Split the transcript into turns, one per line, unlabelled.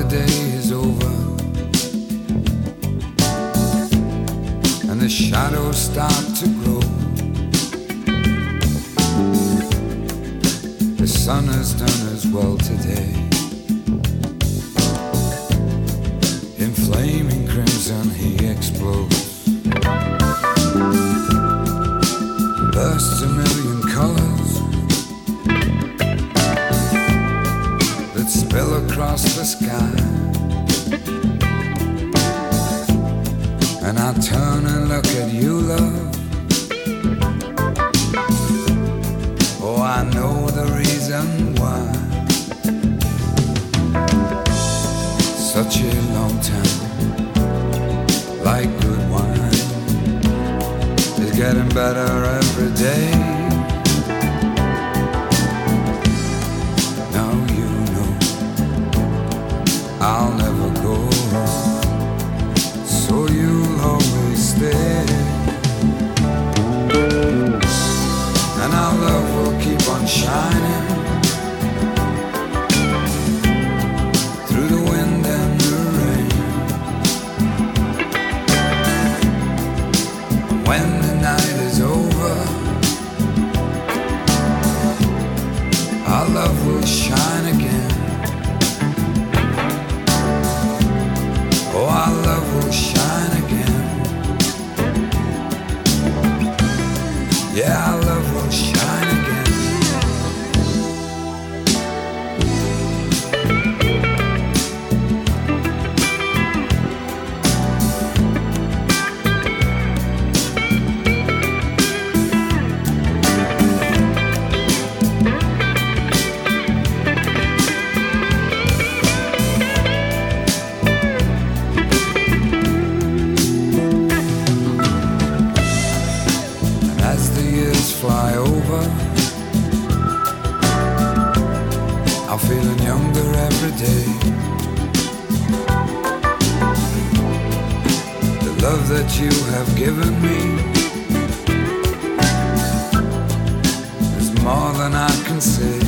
day is over and the shadows start to grow. The sun has done as well today. In flaming crimson he explodes, bursts a million colors that spill across the sky. And I turn and look at you, love. Oh, I know the reason why. Such a long time, like good wine, is getting better every day. Now you know I'll never go, so you'll always stay. And our love will keep on shining through the wind and the rain. When the night is over, our love will shine again. Oh, our love will shine again. Yeah, our love will shine again. Fly over, I'm feeling younger every day. The love that you have given me is more than I can say.